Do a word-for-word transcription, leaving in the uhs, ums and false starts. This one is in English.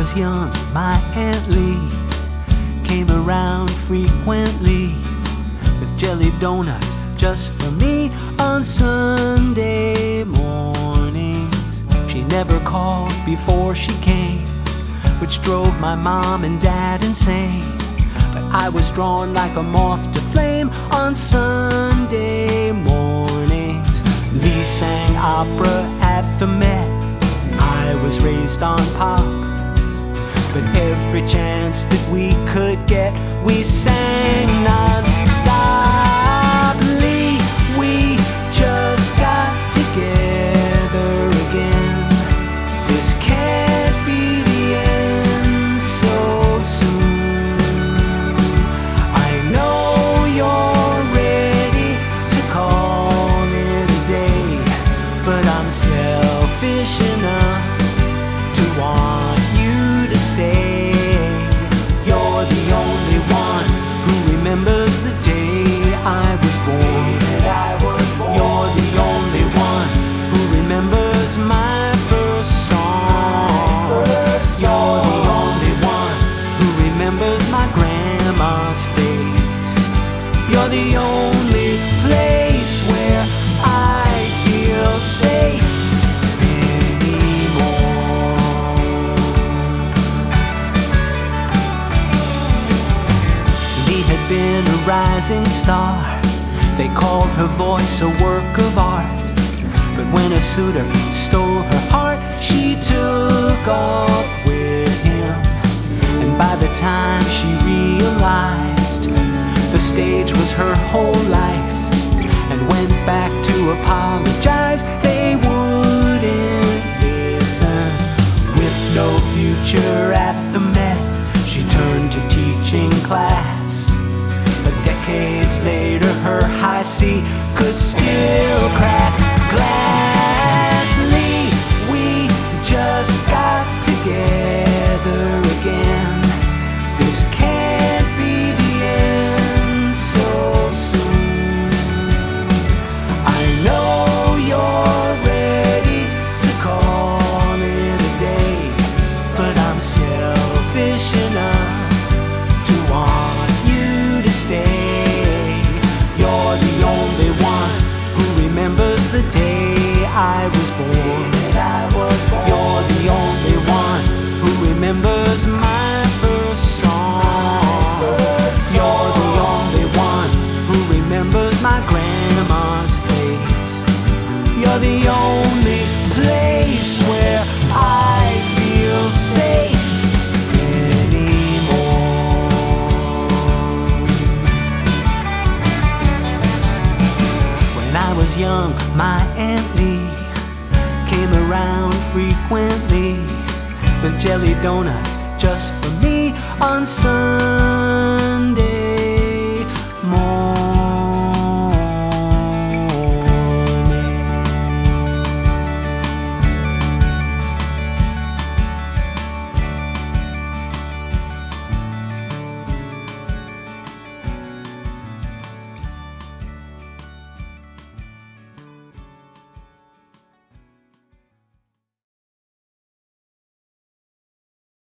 was young, my Aunt Lee came around frequently with jelly donuts just for me on Sunday mornings. She never called before she came, which drove my mom and dad insane. But I was drawn like a moth to flame on Sunday mornings. Lee sang opera at the Met. I was raised on pop, but every chance that we could get, we sang non-stop. Lee, we just got together again. This can't be the end so soon. I know you're ready to call it a day, but I'm selfish enough to want you to stay. You're the only one who remembers the day I was born. You're the only one who remembers my first song. You're the only one who remembers my grandma's face. You're the only place where I feel safe anymore. Lee had been a rising star. They called her voice a work of art. But when a suitor stole her heart, she took off with him. And by the time she realized the stage was her whole life, and went back to apologize, they wouldn't listen. With no future at the Met, she turned to teaching class. But decades later, her high C could still crack glass. Lee, we just got together again. This can't be the end so soon. I know you're ready to call it a day, but I'm selfish enough to want you to stay. You're the only one who remembers the day I was born. You're the only one who remembers my first song. You're the only one who remembers my grandma's face. You're the only place where I feel safe anymore. When I was young, my Aunt Lee came around frequently with jelly donuts just for me on Sunday